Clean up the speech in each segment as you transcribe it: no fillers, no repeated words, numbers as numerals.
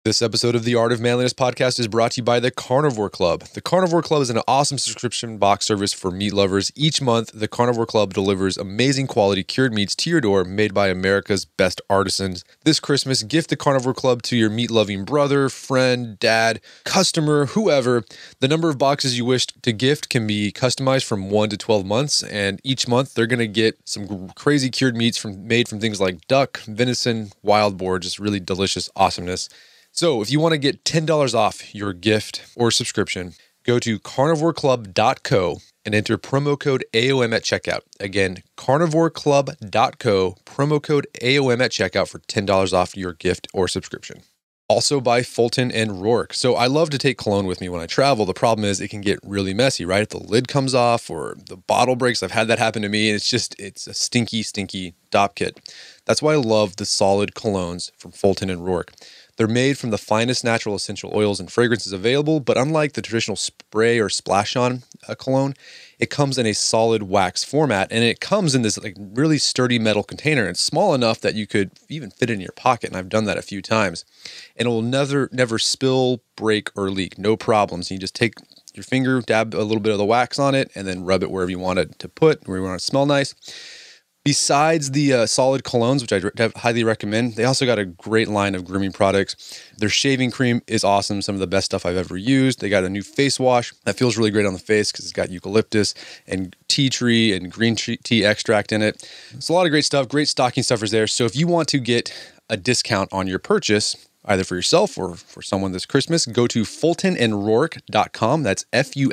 This episode of the Art of Manliness podcast is brought to you by the Carnivore Club. The Carnivore Club is an awesome subscription box service for meat lovers. Each month, the Carnivore Club delivers amazing quality cured meats to your door made by America's best artisans. This Christmas, gift the Carnivore Club to your meat-loving brother, friend, dad, customer, whoever. The number of boxes you wish to gift can be customized from 1 to 12 months, and each month they're going to get some crazy cured meats made from things like duck, venison, wild boar, just really delicious awesomeness. So if you want to get $10 off your gift or subscription, go to carnivoreclub.co and enter promo code AOM at checkout. Again, carnivoreclub.co, promo code AOM at checkout for $10 off your gift or subscription. Also by Fulton and Rourke. So I love to take cologne with me when I travel. The problem is it can get really messy, right? If the lid comes off or the bottle breaks, I've had that happen to me, and it's a stinky DOP kit. That's why I love the solid colognes from Fulton and Rourke. They're made from the finest natural essential oils and fragrances available, but unlike the traditional spray or splash-on cologne, it comes in a solid wax format, and it comes in this really sturdy metal container. It's small enough that you could even fit it in your pocket, and I've done that a few times. And it will never spill, break, or leak. No problems. You just take your finger, dab a little bit of the wax on it, and then rub it wherever you want it to put, where you want it to smell nice. Besides the solid colognes, which I highly recommend, they also got a great line of grooming products. Their shaving cream is awesome, some of the best stuff I've ever used. They got a new face wash that feels really great on the face because it's got eucalyptus and tea tree and green tea extract in it. It's a lot of great stuff, great stocking stuffers there. So if you want to get a discount on your purchase, either for yourself or for someone this Christmas, go to fultonandrourke.com. That's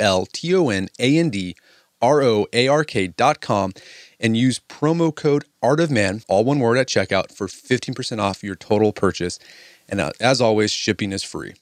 FULTONANDROARK.com. and use promo code ARTOFMAN, all one word, at checkout for 15% off your total purchase. And as always, shipping is free.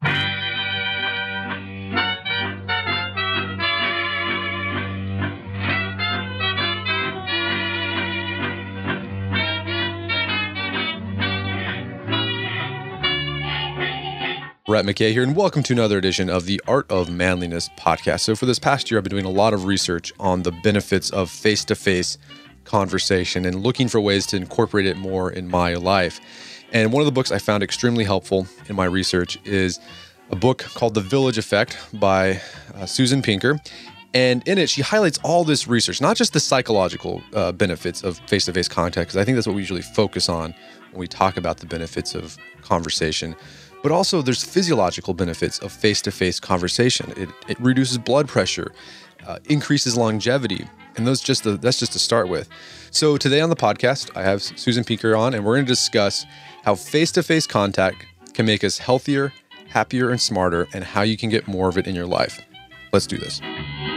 Brett McKay here, and welcome to another edition of the Art of Manliness podcast. So for this past year, I've been doing a lot of research on the benefits of face-to-face conversation and looking for ways to incorporate it more in my life. And one of the books I found extremely helpful in my research is a book called The Village Effect by Susan Pinker. And in it, she highlights all this research, not just the psychological benefits of face-to-face contact, because I think that's what we usually focus on when we talk about the benefits of conversation. But also there's physiological benefits of face-to-face conversation. It reduces blood pressure, increases longevity, and that's just to start with. So today on the podcast, I have Susan Pinker on, and we're going to discuss how face-to-face contact can make us healthier, happier, and smarter, and how you can get more of it in your life. Let's do this.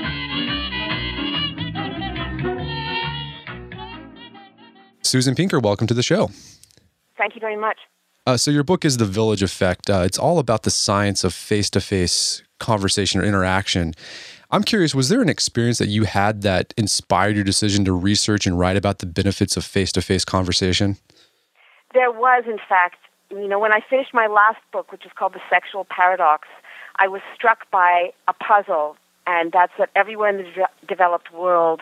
Susan Pinker, welcome to the show. Thank you very much. So your book is The Village Effect. It's all about the science of face-to-face conversation or interaction. I'm curious, was there an experience that you had that inspired your decision to research and write about the benefits of face-to-face conversation? There was, in fact. When I finished my last book, which is called The Sexual Paradox, I was struck by a puzzle, and that's that everywhere in the developed world,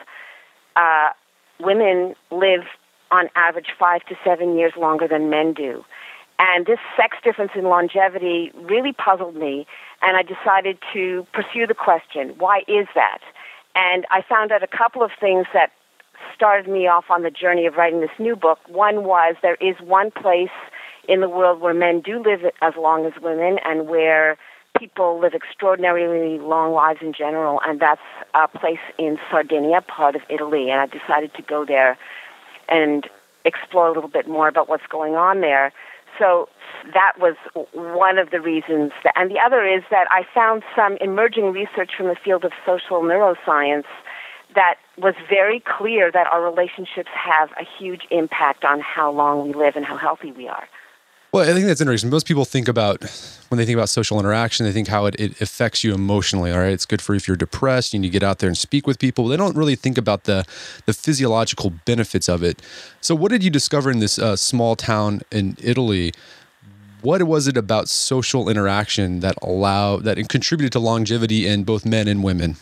women live on average 5 to 7 years longer than men do. And this sex difference in longevity really puzzled me, and I decided to pursue the question, why is that? And I found out a couple of things that started me off on the journey of writing this new book. One was there is one place in the world where men do live as long as women and where people live extraordinarily long lives in general, and that's a place in Sardinia, part of Italy. And I decided to go there and explore a little bit more about what's going on there. So that was one of the reasons. And the other is that I found some emerging research from the field of social neuroscience that was very clear that our relationships have a huge impact on how long we live and how healthy we are. Well, I think that's interesting. Most people think about, when they think about social interaction, they think how it affects you emotionally, all right? It's good for if you're depressed, you need to get out there and speak with people. They don't really think about the physiological benefits of it. So what did you discover in this small town in Italy? What was it about social interaction that contributed to longevity in both men and women?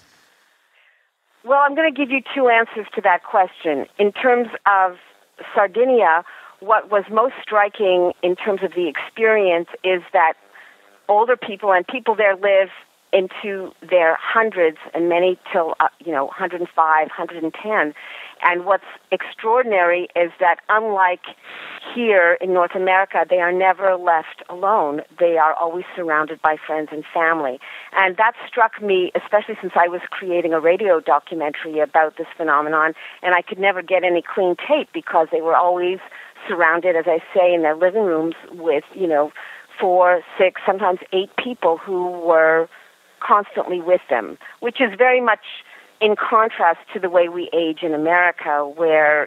Well, I'm going to give you two answers to that question. In terms of Sardinia, what was most striking in terms of the experience is that older people and people there live into their hundreds and many till 105, 110. And what's extraordinary is that unlike here in North America, they are never left alone. They are always surrounded by friends and family. And that struck me, especially since I was creating a radio documentary about this phenomenon, and I could never get any clean tape because they were always surrounded, as I say, in their living rooms with, 4, 6, sometimes 8 people who were constantly with them, which is very much in contrast to the way we age in America, where,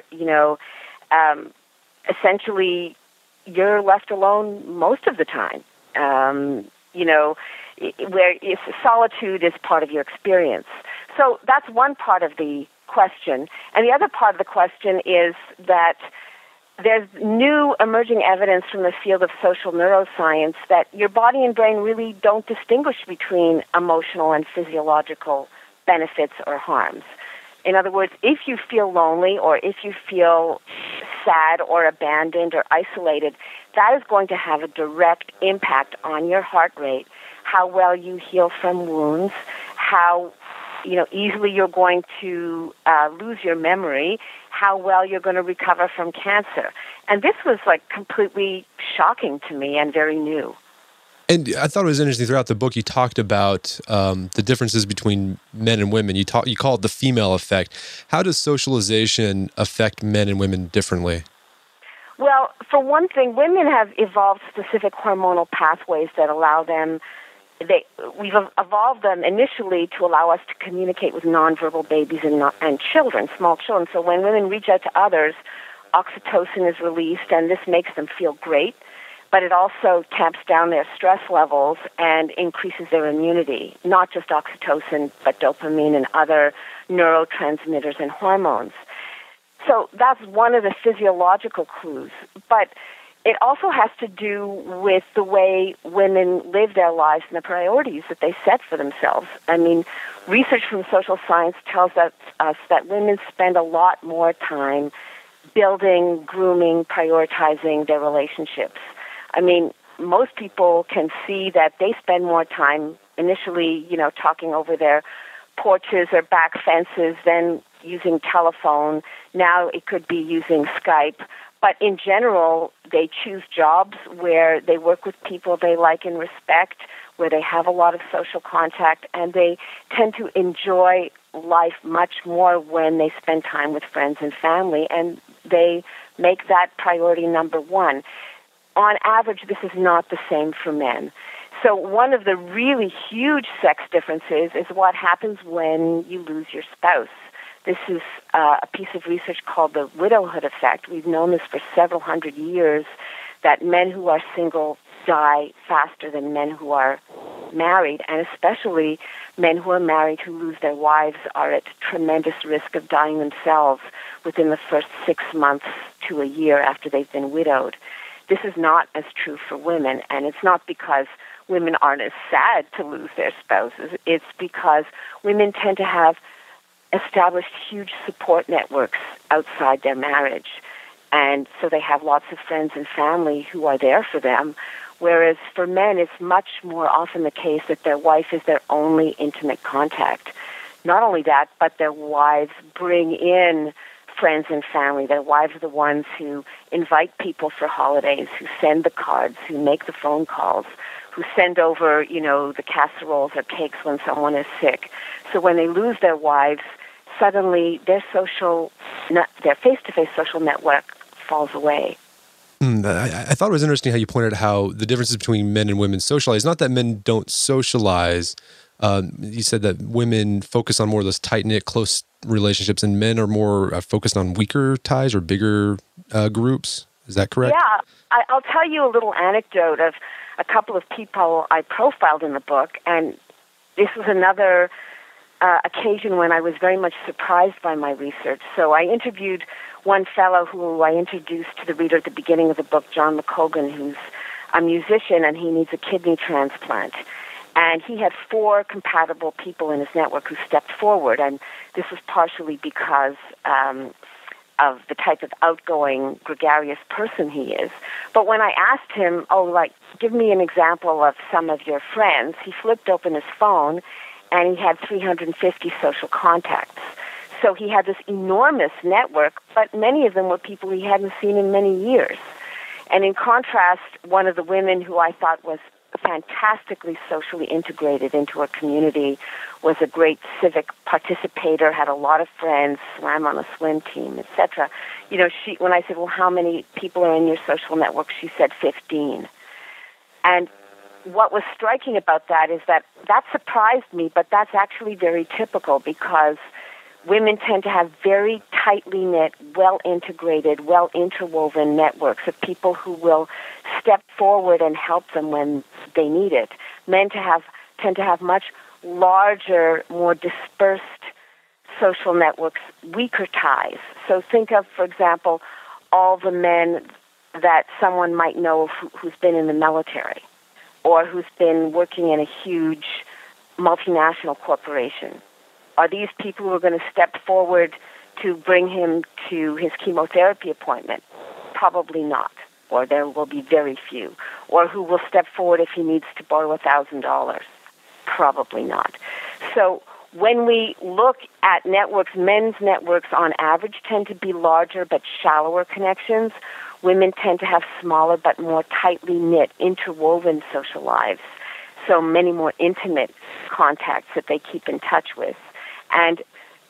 essentially you're left alone most of the time, where solitude is part of your experience. So that's one part of the question. And the other part of the question is that there's new emerging evidence from the field of social neuroscience that your body and brain really don't distinguish between emotional and physiological benefits or harms. In other words, if you feel lonely or if you feel sad or abandoned or isolated, that is going to have a direct impact on your heart rate, how well you heal from wounds, how easily you're going to lose your memory, how well you're going to recover from cancer. And this was completely shocking to me and very new. And I thought it was interesting throughout the book you talked about the differences between men and women. You call it the female effect. How does socialization affect men and women differently? Well, for one thing, women have evolved specific hormonal pathways that allow them. We've evolved them initially to allow us to communicate with nonverbal babies and children, small children. So when women reach out to others, oxytocin is released, and this makes them feel great, but it also tamps down their stress levels and increases their immunity, not just oxytocin, but dopamine and other neurotransmitters and hormones. So that's one of the physiological clues. But it also has to do with the way women live their lives and the priorities that they set for themselves. I mean, research from social science tells us that women spend a lot more time building, grooming, prioritizing their relationships. I mean, most people can see that they spend more time initially, talking over their porches or back fences than using telephone. Now it could be using Skype. But in general, they choose jobs where they work with people they like and respect, where they have a lot of social contact, and they tend to enjoy life much more when they spend time with friends and family, and they make that priority number one. On average, this is not the same for men. So one of the really huge sex differences is what happens when you lose your spouse. This is a piece of research called the widowhood effect. We've known this for several hundred years, that men who are single die faster than men who are married, and especially men who are married who lose their wives are at tremendous risk of dying themselves within the first 6 months to a year after they've been widowed. This is not as true for women, and it's not because women aren't as sad to lose their spouses. It's because women tend to have established huge support networks outside their marriage. And so they have lots of friends and family who are there for them. Whereas for men, it's much more often the case that their wife is their only intimate contact. Not only that, but their wives bring in friends and family. Their wives are the ones who invite people for holidays, who send the cards, who make the phone calls, who send over, the casseroles or cakes when someone is sick. So when they lose their wives, suddenly their face-to-face social network falls away. I thought it was interesting how you pointed out how the differences between men and women socialize. Not that men don't socialize. You said that women focus on more of those tight-knit, close relationships, and men are more focused on weaker ties or bigger groups. Is that correct? Yeah. I'll tell you a little anecdote of a couple of people I profiled in the book, and this was another occasion when I was very much surprised by my research. So I interviewed one fellow who I introduced to the reader at the beginning of the book, John McCogan, who's a musician, and he needs a kidney transplant. And he had 4 compatible people in his network who stepped forward, and this was partially because of the type of outgoing, gregarious person he is. But when I asked him, give me an example of some of your friends, he flipped open his phone and he had 350 social contacts. So he had this enormous network, but many of them were people he hadn't seen in many years. And in contrast, one of the women who I thought was fantastically socially integrated into her community, was a great civic participator, had a lot of friends, swam on a swim team, etc. When I said, well, how many people are in your social network, she said 15. And what was striking about that is that surprised me, but that's actually very typical because women tend to have very tightly knit, well-integrated, well-interwoven networks of people who will step forward and help them when they need it. Men tend to have much larger, more dispersed social networks, weaker ties. So think of, for example, all the men that someone might know who's been in the military or who's been working in a huge multinational corporation. Are these people who are going to step forward to bring him to his chemotherapy appointment? Probably not, or there will be very few. Or who will step forward if he needs to borrow $1,000? Probably not. So when we look at networks, men's networks on average tend to be larger but shallower connections. Women tend to have smaller but more tightly knit, interwoven social lives. So many more intimate contacts that they keep in touch with. And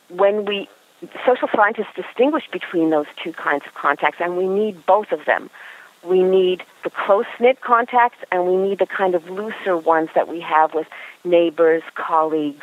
when social scientists distinguish between those two kinds of contacts, and we need both of them. We need the close-knit contacts, and we need the kind of looser ones that we have with neighbors, colleagues,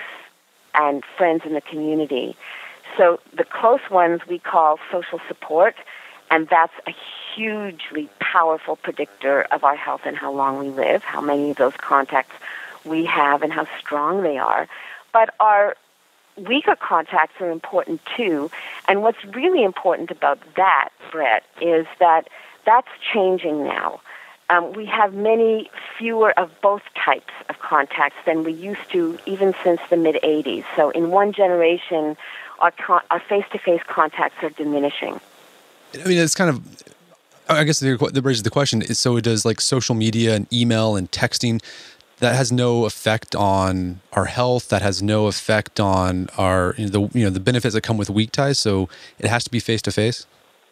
and friends in the community. So the close ones we call social support, and that's a hugely powerful predictor of our health and how long we live, how many of those contacts we have and how strong they are. But our weaker contacts are important too, and what's really important about that, Brett, is that that's changing now. We have many fewer of both types of contacts than we used to even since the mid-'80s. So in one generation, our face-to-face contacts are diminishing. I mean, it's kind of, I guess that raises the question, so does like social media and email and texting, that has no effect on our health, that has no effect on our, the benefits that come with weak ties, so it has to be face-to-face?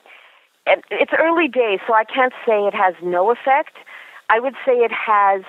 It's early days, so I can't say it has no effect. I would say it has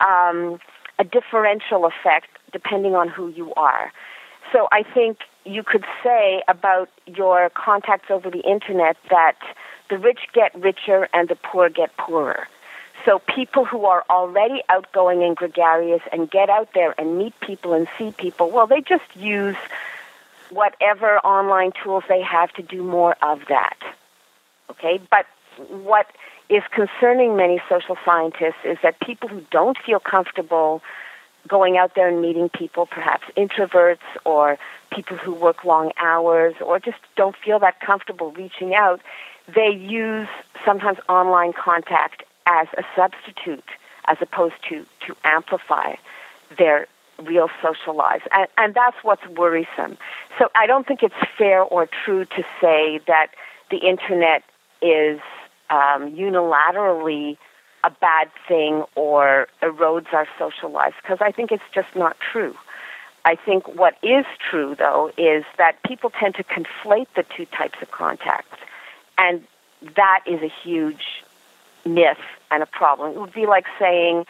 a differential effect depending on who you are. So I think you could say about your contacts over the Internet that the rich get richer and the poor get poorer. So people who are already outgoing and gregarious and get out there and meet people and see people, well, they just use whatever online tools they have to do more of that. Okay, but what is concerning many social scientists is that people who don't feel comfortable going out there and meeting people, perhaps introverts or people who work long hours or just don't feel that comfortable reaching out, they use sometimes online contact as a substitute as opposed to amplify their real social lives. And that's what's worrisome. So I don't think it's fair or true to say that the Internet is unilaterally a bad thing or erodes our social lives, because I think it's just not true. I think what is true, though, is that people tend to conflate the two types of contacts, and that is a huge myth and a problem. It would be like saying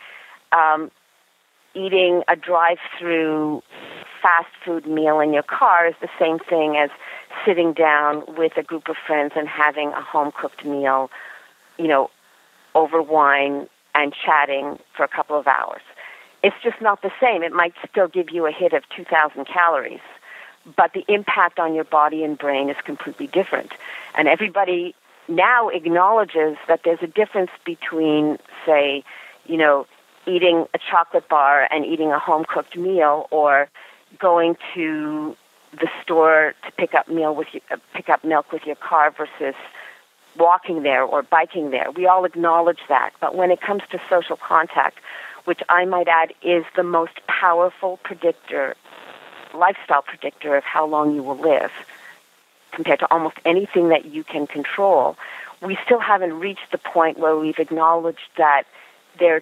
eating a drive-through fast food meal in your car is the same thing as sitting down with a group of friends and having a home-cooked meal, over wine and chatting for a couple of hours. It's just not the same. It might still give you a hit of 2,000 calories, but the impact on your body and brain is completely different. And everybody now acknowledges that there's a difference between, say, eating a chocolate bar and eating a home-cooked meal, or going to the store to pick up milk with your car versus walking there or biking there. We all acknowledge that. But when it comes to social contact, which I might add is the most powerful lifestyle predictor of how long you will live, compared to almost anything that you can control, we still haven't reached the point where we've acknowledged that there's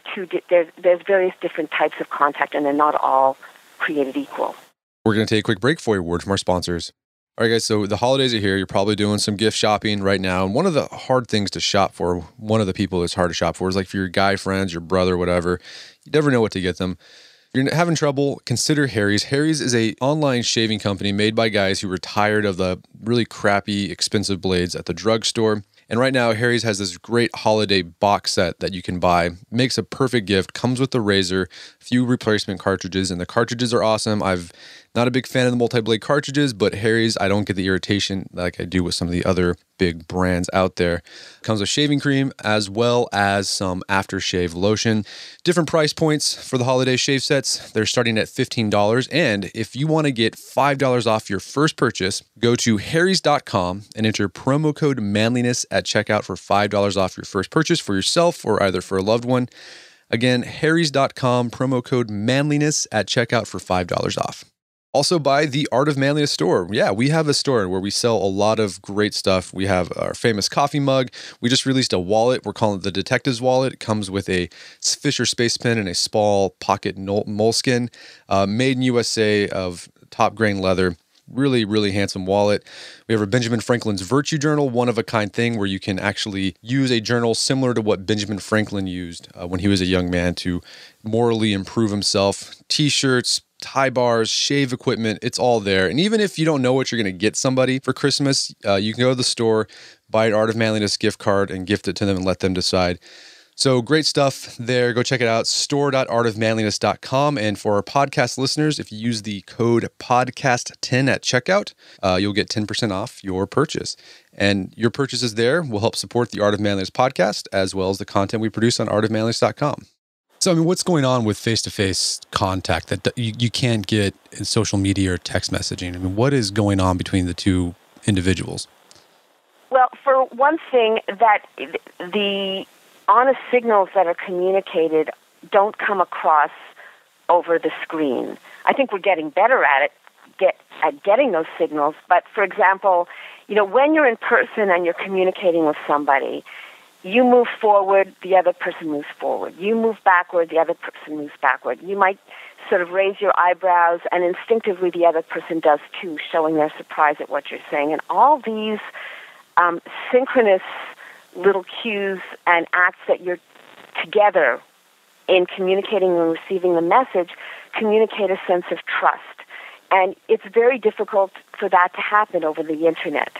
various different types of contact, and they're not all created equal. We're going to take a quick break for a word from our sponsors. All right, guys, so the holidays are here. You're probably doing some gift shopping right now. And one of the hard things to shop for, one of the people that's hard to shop for is like for your guy friends, your brother, whatever. You never know what to get them. If you're having trouble, consider Harry's. Harry's is an online shaving company made by guys who were tired of the really crappy, expensive blades at the drugstore. And right now, Harry's has this great holiday box set that you can buy. Makes a perfect gift. Comes with the razor, few replacement cartridges, and the cartridges are awesome. I've not a big fan of the multi-blade cartridges, but Harry's, I don't get the irritation like I do with some of the other big brands out there. Comes with shaving cream as well as some aftershave lotion. Different price points for the holiday shave sets. They're starting at $15. And if you want to get $5 off your first purchase, go to harrys.com and enter promo code manliness at checkout for $5 off your first purchase for yourself or either for a loved one. Again, harrys.com, promo code manliness at checkout for $5 off. Also by the Art of Manliness store. Yeah, we have a store where we sell a lot of great stuff. We have our famous coffee mug. We just released a wallet. We're calling it the Detective's Wallet. It comes with a Fisher Space Pen and a small pocket moleskin, made in USA of top grain leather. Really, really handsome wallet. We have a Benjamin Franklin's Virtue Journal, one-of-a-kind thing where you can actually use a journal similar to what Benjamin Franklin used when he was a young man to morally improve himself. T-shirts, tie bars, shave equipment, it's all there. And even if you don't know what you're going to get somebody for Christmas, you can go to the store, buy an Art of Manliness gift card, and gift it to them and let them decide. So great stuff there. Go check it out, store.artofmanliness.com. And for our podcast listeners, if you use the code podcast10 at checkout, you'll get 10% off your purchase. And your purchases there will help support the Art of Manliness podcast, as well as the content we produce on artofmanliness.com. So, I mean, what's going on with face-to-face contact that you can't get in social media or text messaging? I mean, what is going on between the two individuals? Well, for one thing, that the honest signals that are communicated don't come across over the screen. I think we're getting better at it, at getting those signals. But, for example, when you're in person and you're communicating with somebody, you move forward, the other person moves forward. You move backward, the other person moves backward. You might sort of raise your eyebrows, and instinctively the other person does too, showing their surprise at what you're saying. And all these synchronous little cues and acts that you're together in communicating and receiving the message communicate a sense of trust. And it's very difficult for that to happen over the Internet.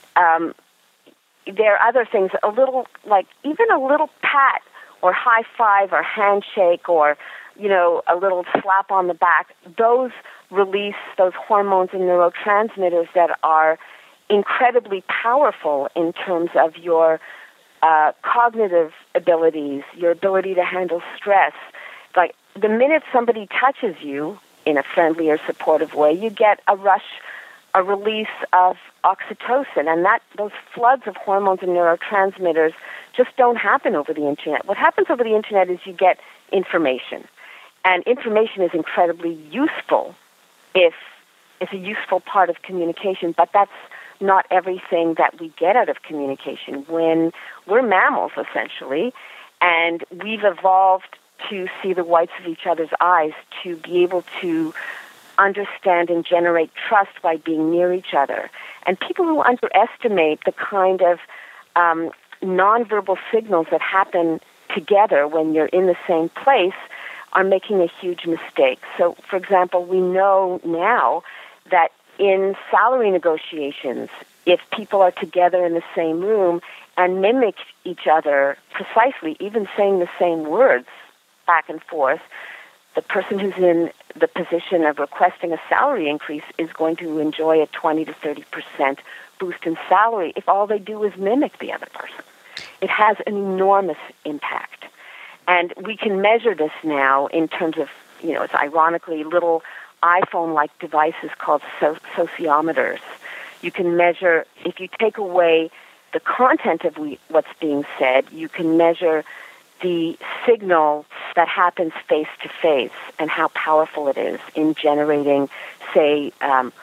There are other things, even a little pat or high five or handshake or, a little slap on the back, those release those hormones and neurotransmitters that are incredibly powerful in terms of your cognitive abilities, your ability to handle stress. Like the minute somebody touches you in a friendly or supportive way, you get a release of oxytocin, and those floods of hormones and neurotransmitters just don't happen over the Internet. What happens over the Internet is you get information, and information is incredibly useful if it's a useful part of communication, but that's not everything that we get out of communication. When we're mammals, essentially, and we've evolved to see the whites of each other's eyes, to be able to understand and generate trust by being near each other. And people who underestimate the kind of nonverbal signals that happen together when you're in the same place are making a huge mistake. So, for example, we know now that in salary negotiations, if people are together in the same room and mimic each other precisely, even saying the same words back and forth, the person who's in the position of requesting a salary increase is going to enjoy a 20 to 30% boost in salary if all they do is mimic the other person. It has an enormous impact. And we can measure this now in terms of, it's ironically little iPhone-like devices called sociometers. You can measure, if you take away the content of what's being said, you can measure the signal that happens face-to-face and how powerful it is in generating, say,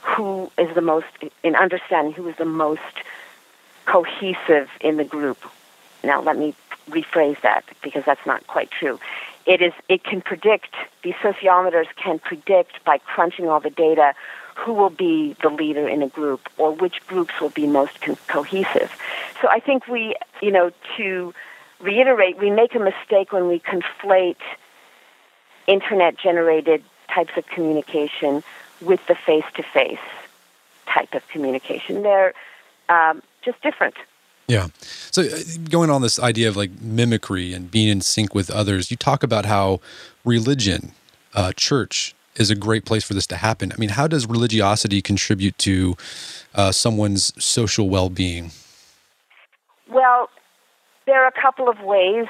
who is the most, in understanding who is the most cohesive in the group. Now, let me rephrase that because that's not quite true. It can predict, these sociometers can predict by crunching all the data who will be the leader in a group or which groups will be most cohesive. So I think we, to reiterate, we make a mistake when we conflate internet-generated types of communication with the face-to-face type of communication. They're just different. Yeah. So going on this idea of like mimicry and being in sync with others, you talk about how religion, church, is a great place for this to happen. I mean, how does religiosity contribute to someone's social well-being? Well, there are a couple of ways.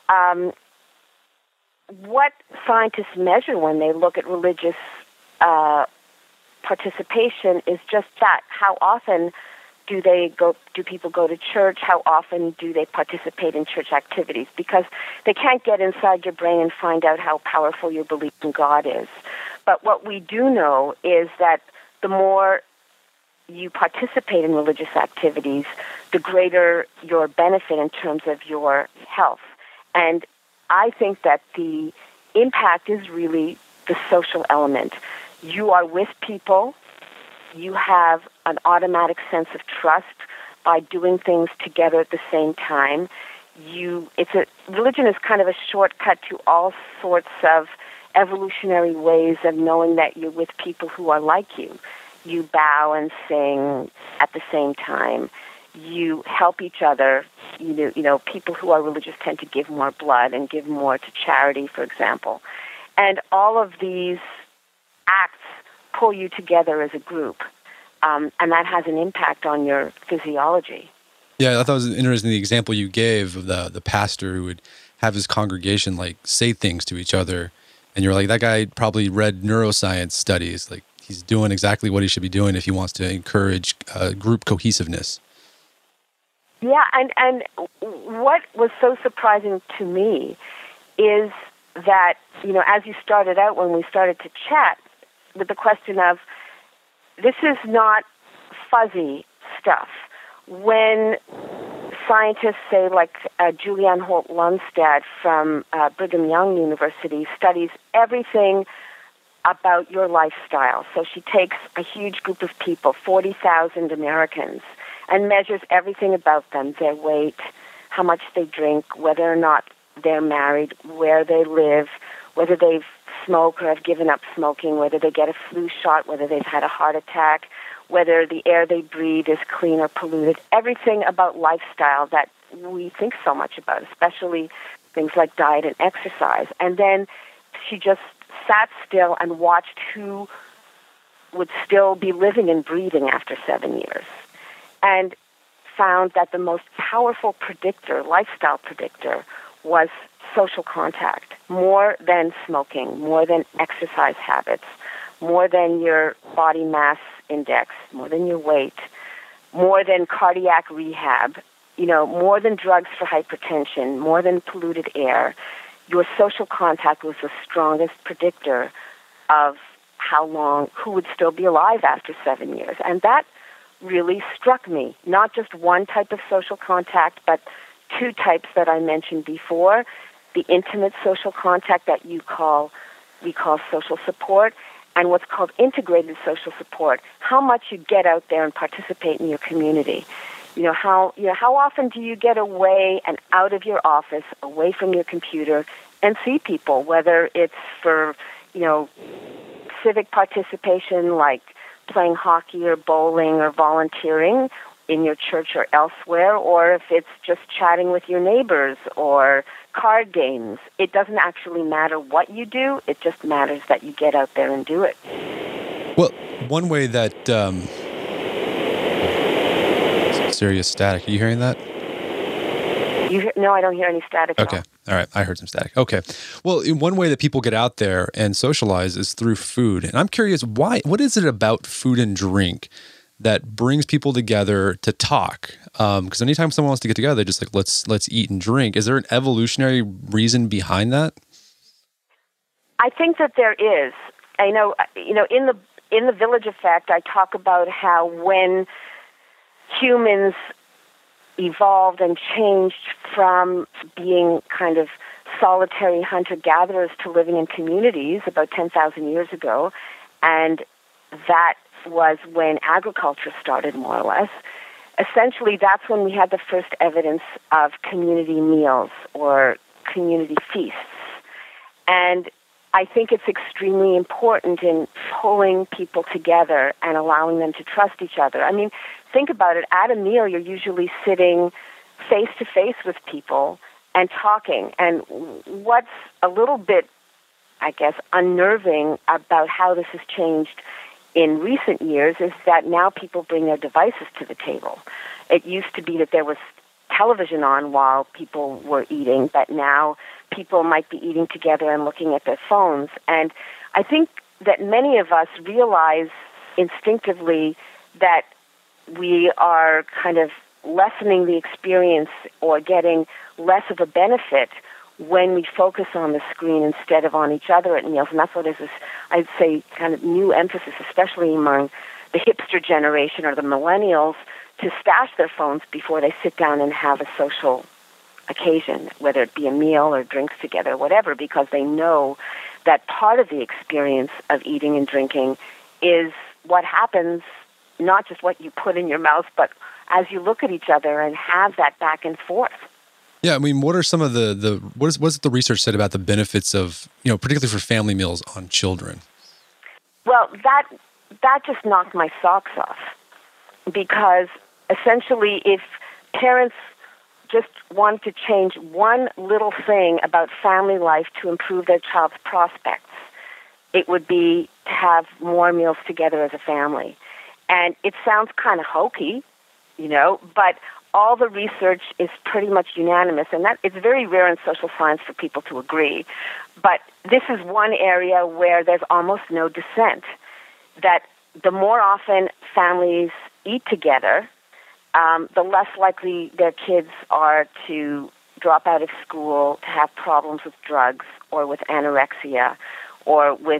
What scientists measure when they look at religious participation is just that. How often do people go to church? How often do they participate in church activities? Because they can't get inside your brain and find out how powerful your belief in God is. But what we do know is that the more you participate in religious activities, the greater your benefit in terms of your health. And I think that the impact is really the social element. You are with people. You have an automatic sense of trust by doing things together at the same time. Religion is kind of a shortcut to all sorts of evolutionary ways of knowing that you're with people who are like you. You bow and sing at the same time. You help each other. People who are religious tend to give more blood and give more to charity, for example. And all of these acts pull you together as a group, and that has an impact on your physiology. Yeah, I thought it was interesting the example you gave of the pastor who would have his congregation like say things to each other, and you're like, that guy probably read neuroscience studies. Like he's doing exactly what he should be doing if he wants to encourage group cohesiveness. Yeah, and what was so surprising to me is that, as you started out when we started to chat, with the question of, this is not fuzzy stuff. When scientists say, like Julianne Holt-Lunstad from Brigham Young University studies everything about your lifestyle. So she takes a huge group of people, 40,000 Americans, and measures everything about them, their weight, how much they drink, whether or not they're married, where they live, whether they've smoked or have given up smoking, whether they get a flu shot, whether they've had a heart attack, whether the air they breathe is clean or polluted, everything about lifestyle that we think so much about, especially things like diet and exercise. And then she just sat still and watched who would still be living and breathing after 7 years, and found that the most powerful predictor, lifestyle predictor, was social contact, more than smoking, more than exercise habits, more than your body mass index, more than your weight, more than cardiac rehab, more than drugs for hypertension, more than polluted air. Your social contact was the strongest predictor of who would still be alive after 7 years. And that really struck me, not just one type of social contact, but two types that I mentioned before, the intimate social contact that we call social support, and what's called integrated social support, how much you get out there and participate in your community. How often do you get away and out of your office, away from your computer, and see people, whether it's for, civic participation like playing hockey or bowling or volunteering in your church or elsewhere, or if it's just chatting with your neighbors or card games. It doesn't actually matter what you do. It just matters that you get out there and do it. Well, one way that serious static. Are you hearing that? No, I don't hear any static. Okay. All right. I heard some static. Okay. Well, one way that people get out there and socialize is through food. And I'm curious, what is it about food and drink that brings people together to talk? Because anytime someone wants to get together, they're just like, let's eat and drink. Is there an evolutionary reason behind that? I think that there is. I know, in in The Village Effect, I talk about how when humans evolved and changed from being kind of solitary hunter-gatherers to living in communities about 10,000 years ago, and that was when agriculture started, more or less. Essentially, that's when we had the first evidence of community meals or community feasts. And I think it's extremely important in pulling people together and allowing them to trust each other. I mean, think about it. At a meal, you're usually sitting face-to-face with people and talking. And what's a little bit, I guess, unnerving about how this has changed in recent years is that now people bring their devices to the table. It used to be that there was television on while people were eating, but now people might be eating together and looking at their phones. And I think that many of us realize instinctively that we are kind of lessening the experience or getting less of a benefit when we focus on the screen instead of on each other at meals. And that's what is this, I'd say, kind of new emphasis, especially among the hipster generation or the millennials, to stash their phones before they sit down and have a social occasion, whether it be a meal or drinks together, whatever, because they know that part of the experience of eating and drinking is what happens, not just what you put in your mouth, but as you look at each other and have that back and forth. Yeah, I mean, what are some of what's the research said about the benefits of, particularly for family meals on children? Well, that just knocked my socks off, because essentially if parents just want to change one little thing about family life to improve their child's prospects, it would be to have more meals together as a family. And it sounds kind of hokey, but all the research is pretty much unanimous, and that it's very rare in social science for people to agree. But this is one area where there's almost no dissent, that the more often families eat together, the less likely their kids are to drop out of school, to have problems with drugs or with anorexia or with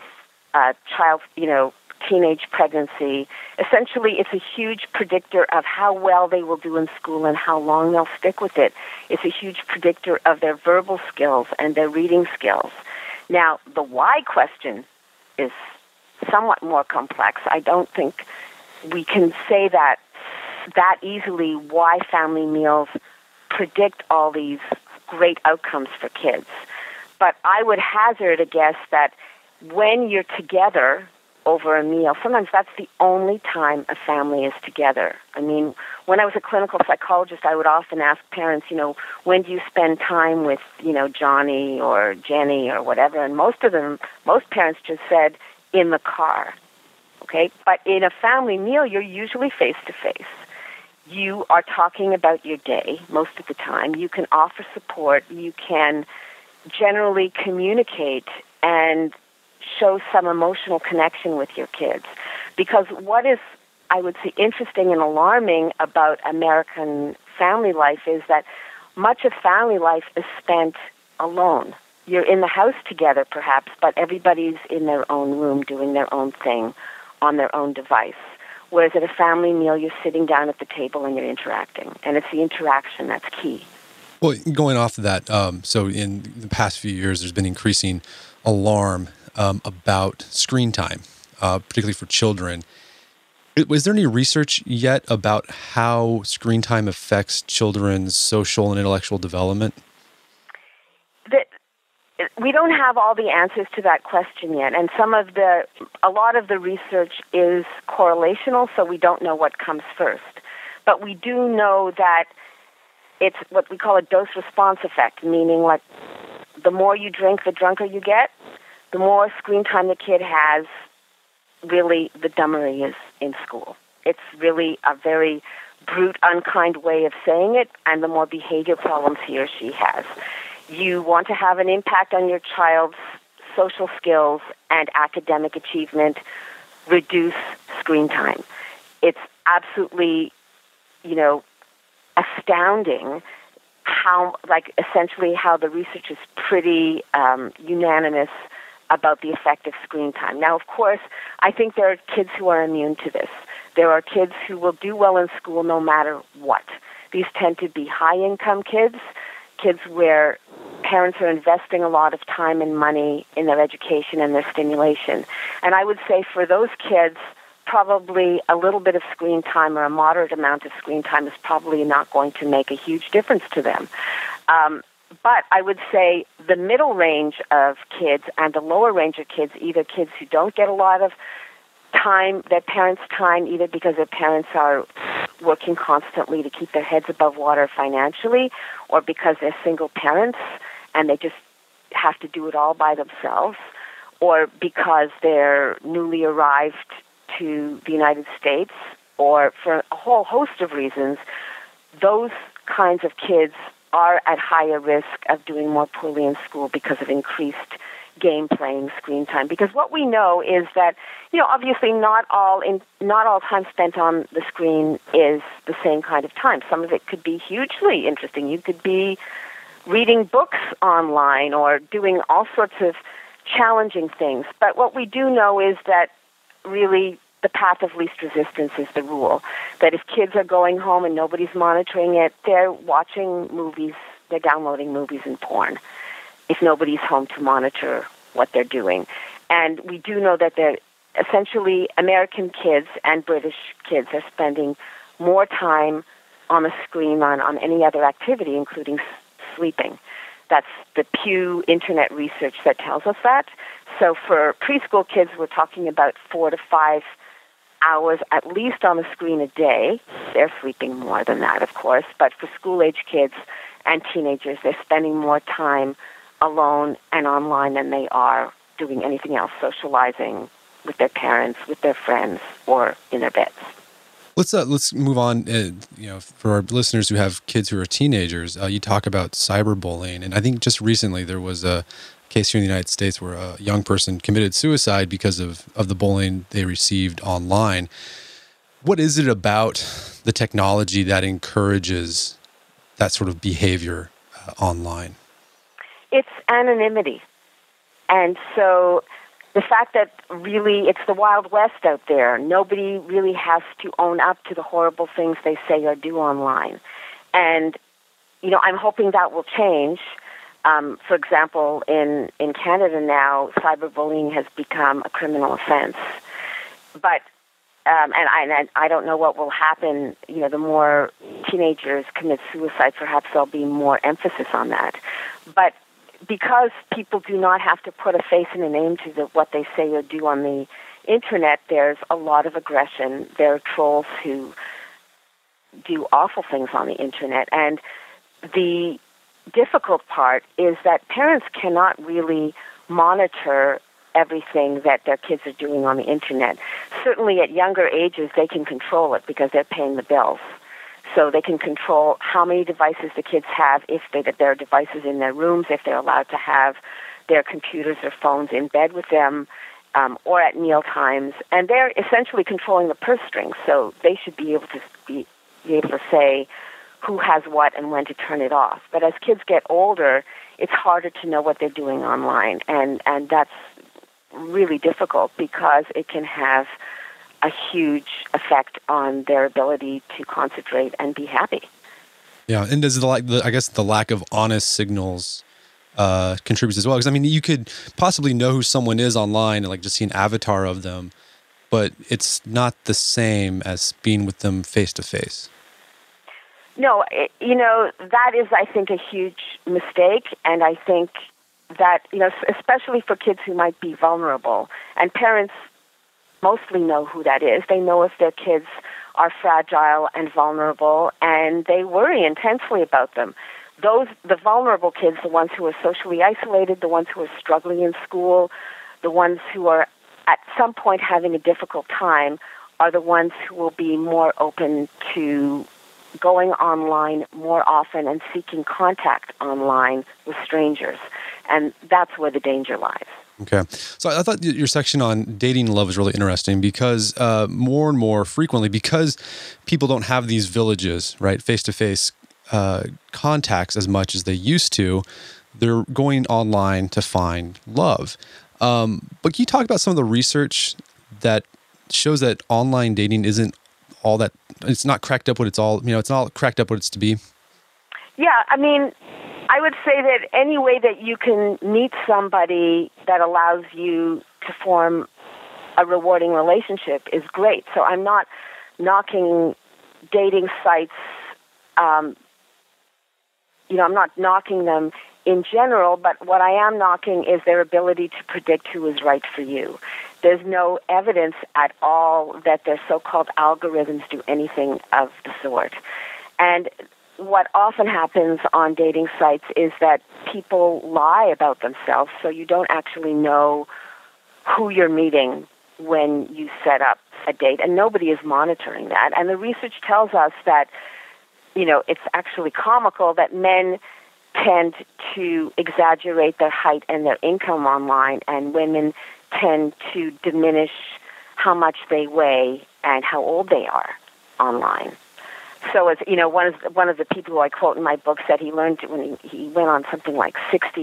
teenage pregnancy. Essentially, it's a huge predictor of how well they will do in school and how long they'll stick with it. It's a huge predictor of their verbal skills and their reading skills. Now, the why question is somewhat more complex. I don't think we can say that easily why family meals predict all these great outcomes for kids. But I would hazard a guess that when you're together over a meal, sometimes that's the only time a family is together. I mean, when I was a clinical psychologist, I would often ask parents, when do you spend time with, Johnny or Jenny or whatever? And most parents just said, in the car. Okay? But in a family meal, you're usually face-to-face. You are talking about your day most of the time. You can offer support. You can generally communicate and show some emotional connection with your kids. Because what is, I would say, interesting and alarming about American family life is that much of family life is spent alone. You're in the house together, perhaps, but everybody's in their own room doing their own thing on their own device. Whereas at a family meal, you're sitting down at the table and you're interacting. And it's the interaction that's key. Well, going off of that, so in the past few years, there's been increasing alarm about screen time, particularly for children. Was there any research yet about how screen time affects children's social and intellectual development? We don't have all the answers to that question yet, and a lot of the research is correlational, so we don't know what comes first. But we do know that it's what we call a dose-response effect, meaning like the more you drink, the drunker you get. The more screen time the kid has, really, the dumber he is in school. It's really a very brute, unkind way of saying it, and the more behavior problems he or she has. You want to have an impact on your child's social skills and academic achievement, reduce screen time. It's absolutely, astounding how the research is pretty unanimous about the effect of screen time. Now, of course, I think there are kids who are immune to this. There are kids who will do well in school no matter what. These tend to be high-income kids, kids where parents are investing a lot of time and money in their education and their stimulation. And I would say for those kids, probably a little bit of screen time or a moderate amount of screen time is probably not going to make a huge difference to them. But I would say the middle range of kids and the lower range of kids, either kids who don't get a lot of time, their parents' time, either because their parents are working constantly to keep their heads above water financially, or because they're single parents and they just have to do it all by themselves, or because they're newly arrived to the United States, or for a whole host of reasons, those kinds of kids are at higher risk of doing more poorly in school because of increased game playing, screen time. Because what we know is that, obviously not all time spent on the screen is the same kind of time. Some of it could be hugely interesting. You could be reading books online or doing all sorts of challenging things. But what we do know is that really the path of least resistance is the rule. That if kids are going home and nobody's monitoring it, they're watching movies, they're downloading movies and porn, if nobody's home to monitor what they're doing. And we do know that they're essentially American kids and British kids are spending more time on the screen than on any other activity, including sleeping. That's the Pew Internet research that tells us that. So for preschool kids, we're talking about 4 to 5 hours at least on the screen a day. They're sleeping more than that, of course. But for school-age kids and teenagers, they're spending more time alone and online than they are doing anything else, socializing with their parents, with their friends, or in their beds. Let's move on. For our listeners who have kids who are teenagers, you talk about cyberbullying, and I think just recently there was a case here in the United States where a young person committed suicide because of the bullying they received online. What is it about the technology that encourages that sort of behavior online? It's anonymity. And so the fact that really it's the Wild West out there, nobody really has to own up to the horrible things they say or do online. And, I'm hoping that will change. For example, in Canada now, cyberbullying has become a criminal offense. But, and I don't know what will happen, the more teenagers commit suicide, perhaps there'll be more emphasis on that. But because people do not have to put a face and a name to what they say or do on the internet, there's a lot of aggression. There are trolls who do awful things on the internet. And the difficult part is that parents cannot really monitor everything that their kids are doing on the internet. Certainly at younger ages, they can control it because they're paying the bills. So they can control how many devices the kids have, if there are devices in their rooms, if they're allowed to have their computers or phones in bed with them, or at meal times. And they're essentially controlling the purse strings. So they should be able to say who has what and when to turn it off. But as kids get older, it's harder to know what they're doing online, and that's really difficult because it can have a huge effect on their ability to concentrate and be happy. Yeah, and does the lack of honest signals contributes as well? Because you could possibly know who someone is online and just see an avatar of them, but it's not the same as being with them face to face. No, that is, I think, a huge mistake, and I think that, especially for kids who might be vulnerable, and parents mostly know who that is. They know if their kids are fragile and vulnerable, and they worry intensely about them. The vulnerable kids, the ones who are socially isolated, the ones who are struggling in school, the ones who are at some point having a difficult time, are the ones who will be more open to going online more often and seeking contact online with strangers. And that's where the danger lies. Okay. So I thought your section on dating love was really interesting because more and more frequently, because people don't have these villages, right, face-to-face contacts as much as they used to, they're going online to find love. But can you talk about some of the research that shows that online dating isn't all that, it's not cracked up what it's all, it's not cracked up what it's to be? Yeah, I mean, I would say that any way that you can meet somebody that allows you to form a rewarding relationship is great. So I'm not knocking dating sites, I'm not knocking them in general, but what I am knocking is their ability to predict who is right for you. There's no evidence at all that their so-called algorithms do anything of the sort. And what often happens on dating sites is that people lie about themselves, so you don't actually know who you're meeting when you set up a date, and nobody is monitoring that. And the research tells us that, it's actually comical that men tend to exaggerate their height and their income online, and women tend to diminish how much they weigh and how old they are online. So, as one of the people who I quote in my book said he learned when he went on something like 60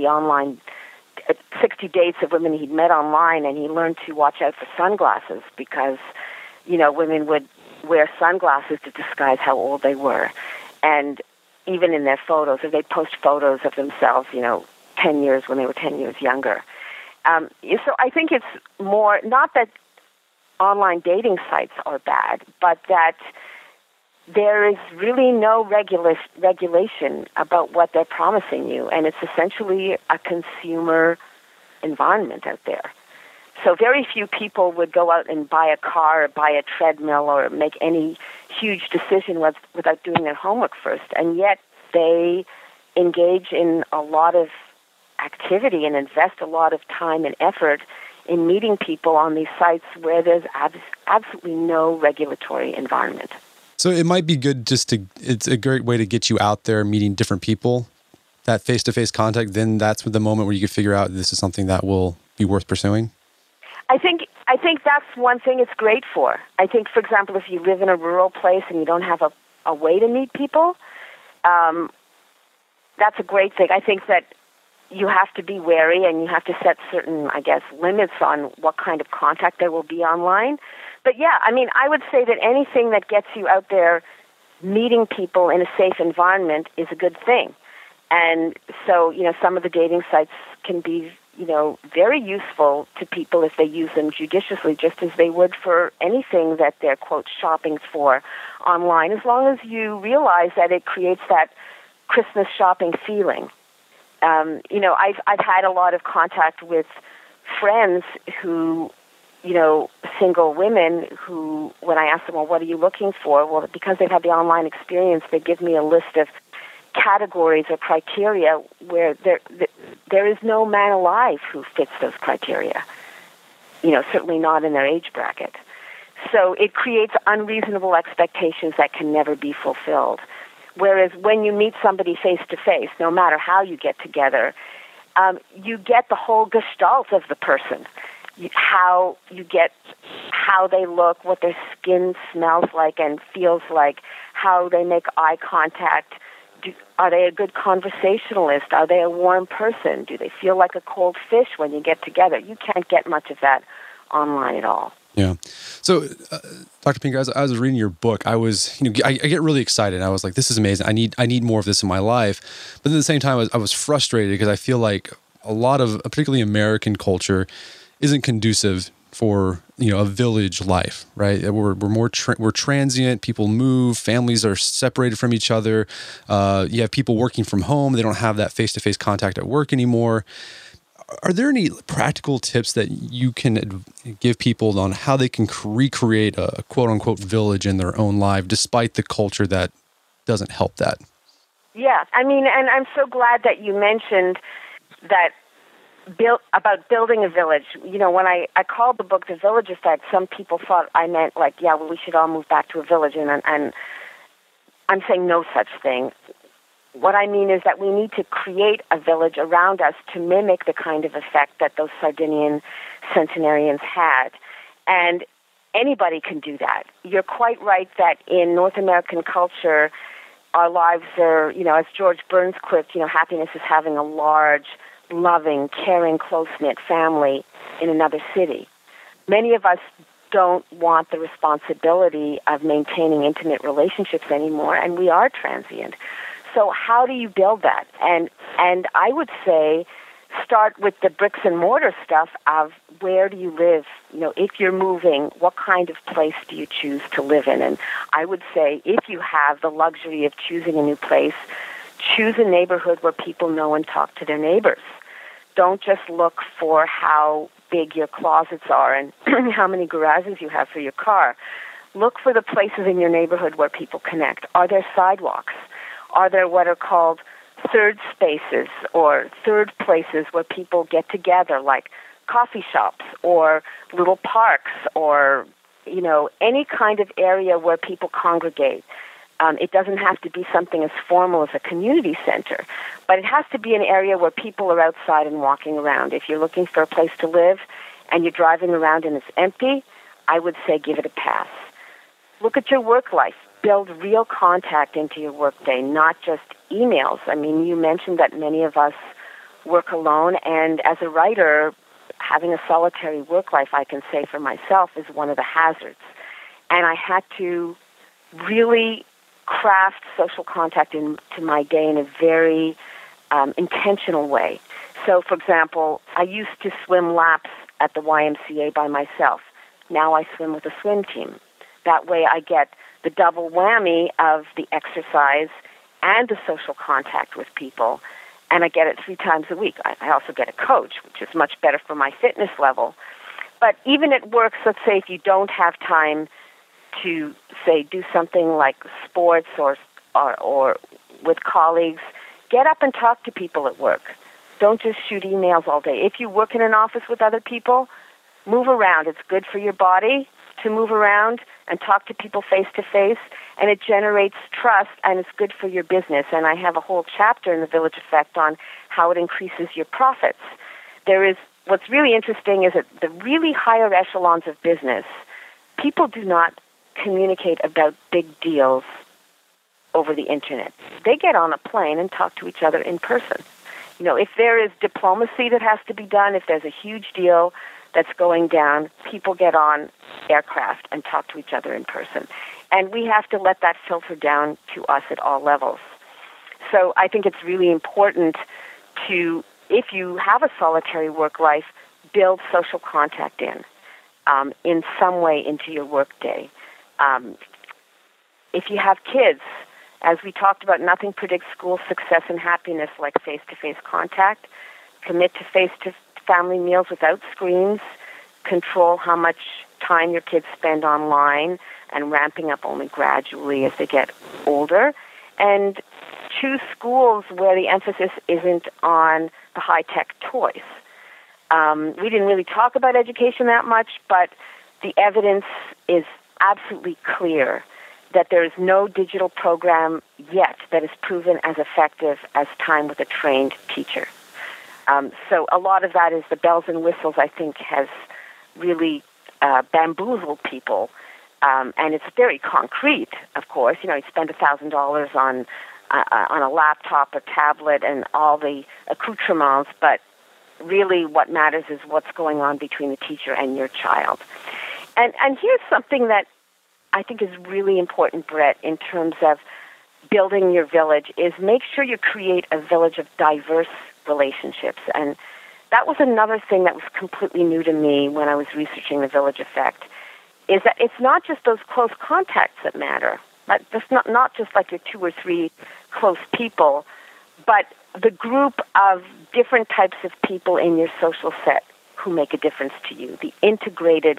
dates of women he'd met online, and he learned to watch out for sunglasses because, women would wear sunglasses to disguise how old they were. And even in their photos, or they post photos of themselves, 10 years when they were 10 years younger. So I think it's more, not that online dating sites are bad, but that there is really no regulation about what they're promising you, and it's essentially a consumer environment out there. So very few people would go out and buy a car or buy a treadmill or make any huge decision without doing their homework first, and yet they engage in a lot of activity and invest a lot of time and effort in meeting people on these sites where there's absolutely no regulatory environment. So it might be good it's a great way to get you out there meeting different people, that face-to-face contact, then that's the moment where you can figure out this is something that will be worth pursuing? I think that's one thing it's great for. I think, for example, if you live in a rural place and you don't have a way to meet people, that's a great thing. I think that you have to be wary and you have to set certain, limits on what kind of contact there will be online. But yeah, I would say that anything that gets you out there meeting people in a safe environment is a good thing. And so, some of the dating sites can be, very useful to people if they use them judiciously, just as they would for anything that they're, quote, shopping for online, as long as you realize that it creates that Christmas shopping feeling. I've had a lot of contact with friends who, single women who, when I ask them, well, what are you looking for? Well, because they've had the online experience, they give me a list of categories or criteria where there is no man alive who fits those criteria, certainly not in their age bracket. So it creates unreasonable expectations that can never be fulfilled. Whereas when you meet somebody face-to-face, no matter how you get together, you get the whole gestalt of the person. How they look, what their skin smells like and feels like, how they make eye contact. Are they a good conversationalist? Are they a warm person? Do they feel like a cold fish when you get together? You can't get much of that online at all. Yeah. So, Dr. Pinker, as I was reading your book, I was, I get really excited. I was like, this is amazing. I need more of this in my life. But at the same time, I was frustrated because I feel like a lot of, particularly American culture, isn't conducive for, a village life, right? We're transient. People move. Families are separated from each other. You have people working from home. They don't have that face-to-face contact at work anymore. Are there any practical tips that you can give people on how they can recreate a quote-unquote village in their own life, despite the culture that doesn't help that? Yeah, and I'm so glad that you mentioned that about building a village. When I called the book The Village Effect, some people thought I meant we should all move back to a village, and I'm saying no such thing. What I mean is that we need to create a village around us to mimic the kind of effect that those Sardinian centenarians had. And anybody can do that. You're quite right that in North American culture, our lives are, as George Burns quipped, happiness is having a large, loving, caring, close-knit family. in another city. Many of us don't want the responsibility of maintaining intimate relationships anymore, and we are transient. So how do you build that? And I would say start with the bricks and mortar stuff of where do you live? You know, if you're moving, what kind of place do you choose to live in? And I would say if you have the luxury of choosing a new place, choose a neighborhood where people know and talk to their neighbors. Don't just look for how big your closets are and how many garages you have for your car. Look for the places in your neighborhood where people connect. Are there sidewalks? Are there what are called third spaces or third places where people get together, like coffee shops or little parks or, you know, any kind of area where people congregate? It doesn't have to be something as formal as a community center, but it has to be an area where people are outside and walking around. If you're looking for a place to live and you're driving around and it's empty, I would say give it a pass. Look at your work life. Build real contact into your workday, not just emails. I mean, you mentioned that many of us work alone, and as a writer, having a solitary work life, I can say for myself, is one of the hazards. And I had to really craft social contact into my day in a very intentional way. So, for example, I used to swim laps at the YMCA by myself. Now I swim with a swim team. That way I get the double whammy of the exercise and the social contact with people, and I get it 3 times a week. I also get a coach, which is much better for my fitness level. But even at work, let's say if you don't have time to, say, do something like sports or with colleagues, get up and talk to people at work. Don't just shoot emails all day. If you work in an office with other people, move around. It's good for your body to move around and talk to people face to face, and it generates trust, and it's good for your business. And I have a whole chapter in The Village Effect on how it increases your profits. What's really interesting is that the really higher echelons of business, people do not communicate about big deals over the internet. They get on a plane and talk to each other in person. You know, if there is diplomacy that has to be done, if there's a huge deal that's going down, people get on aircraft and talk to each other in person. And we have to let that filter down to us at all levels. So I think it's really important to, if you have a solitary work life, build social contact in some way into your work day. If you have kids, as we talked about, nothing predicts school success and happiness like face-to-face contact. Commit to family meals without screens. Control how much time your kids spend online and ramping up only gradually as they get older. And choose schools where the emphasis isn't on the high-tech toys. We didn't really talk about education that much, but the evidence is absolutely clear that there is no digital program yet that is proven as effective as time with a trained teacher. So a lot of that is the bells and whistles, I think, has really bamboozled people. And it's very concrete, of course. You know, you spend $1,000 on a laptop, a tablet, and all the accoutrements, but really what matters is what's going on between the teacher and your child. And here's something that I think is really important, Brett, in terms of building your village, is make sure you create a village of diverse relationships. And that was another thing that was completely new to me when I was researching the Village Effect, is that it's not just those close contacts that matter. That's not just like your 2 or 3 close people, but the group of different types of people in your social set who make a difference to you, the integrated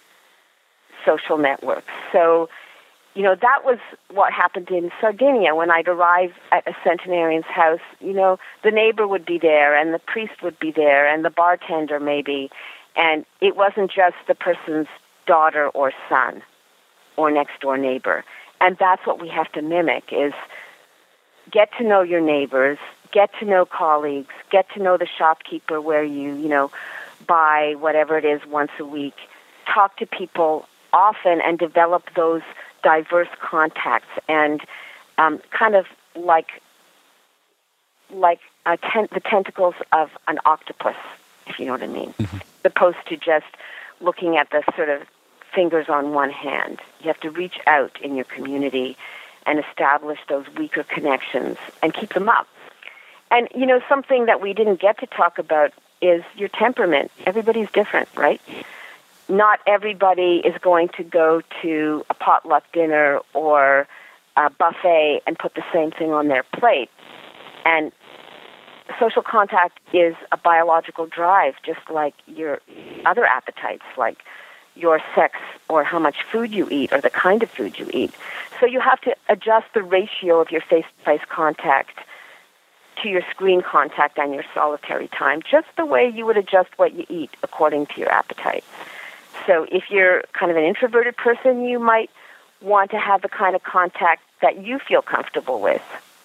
social network. So, you know, that was what happened in Sardinia when I'd arrive at a centenarian's house. You know, the neighbor would be there, and the priest would be there, and the bartender maybe. And it wasn't just the person's daughter or son or next-door neighbor. And that's what we have to mimic, is get to know your neighbors, get to know colleagues, get to know the shopkeeper where you buy whatever it is once a week. Talk to people often and develop those diverse contacts, and kind of like the tentacles of an octopus. if you know what I mean, as opposed to just looking at the sort of fingers on one hand. You have to reach out in your community and establish those weaker connections and keep them up. And, something that we didn't get to talk about is your temperament. Everybody's different, right? Not everybody is going to go to a potluck dinner or a buffet and put the same thing on their plate. And social contact is a biological drive, just like your other appetites, like your sex or how much food you eat or the kind of food you eat. So you have to adjust the ratio of your face-to-face contact to your screen contact and your solitary time, just the way you would adjust what you eat according to your appetite. So if you're kind of an introverted person, you might want to have the kind of contact that you feel comfortable with,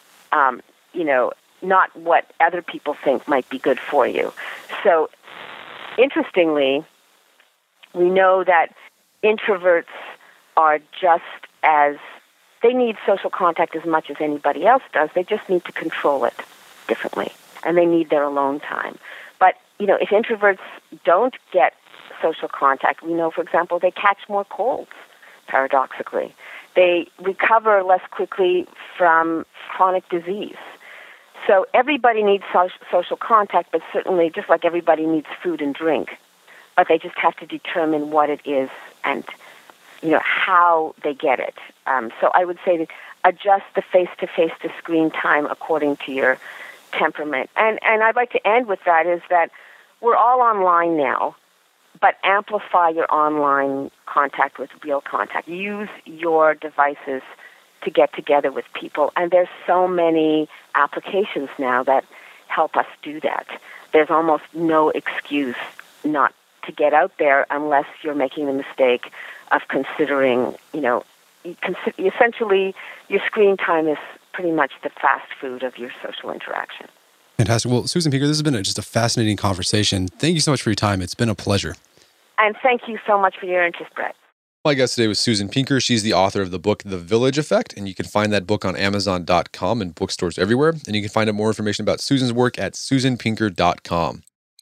not what other people think might be good for you. So interestingly, we know that introverts are they need social contact as much as anybody else does. They just need to control it differently, and they need their alone time. But, if introverts don't get social contact, we know, for example, they catch more colds, paradoxically. They recover less quickly from chronic disease. So everybody needs social contact, but certainly just like everybody needs food and drink, but they just have to determine what it is and, how they get it. So I would say that adjust the face-to-face to screen time according to your temperament. And I'd like to end with that is that we're all online now, but amplify your online contact with real contact. Use your devices to get together with people. And there's so many applications now that help us do that. There's almost no excuse not to get out there unless you're making the mistake of considering, essentially your screen time is pretty much the fast food of your social interaction. Fantastic. Well, Susan Pinker, this has been just a fascinating conversation. Thank you so much for your time. It's been a pleasure. And thank you so much for your interest, Brett. My guest today was Susan Pinker. She's the author of the book, The Village Effect, and you can find that book on Amazon.com and bookstores everywhere. And you can find out more information about Susan's work at susanpinker.com.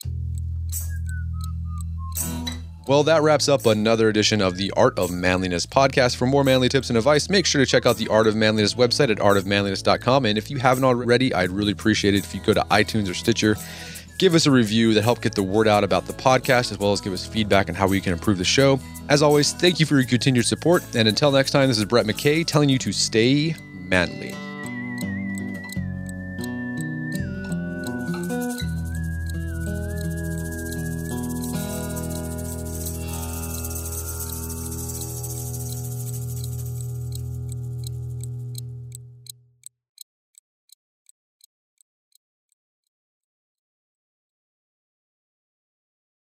Well, that wraps up another edition of the Art of Manliness podcast. For more manly tips and advice, make sure to check out the Art of Manliness website at artofmanliness.com. And if you haven't already, I'd really appreciate it if you go to iTunes or Stitcher, give us a review that help get the word out about the podcast, as well as give us feedback on how we can improve the show. As always, thank you for your continued support. And until next time, this is Brett McKay telling you to stay manly.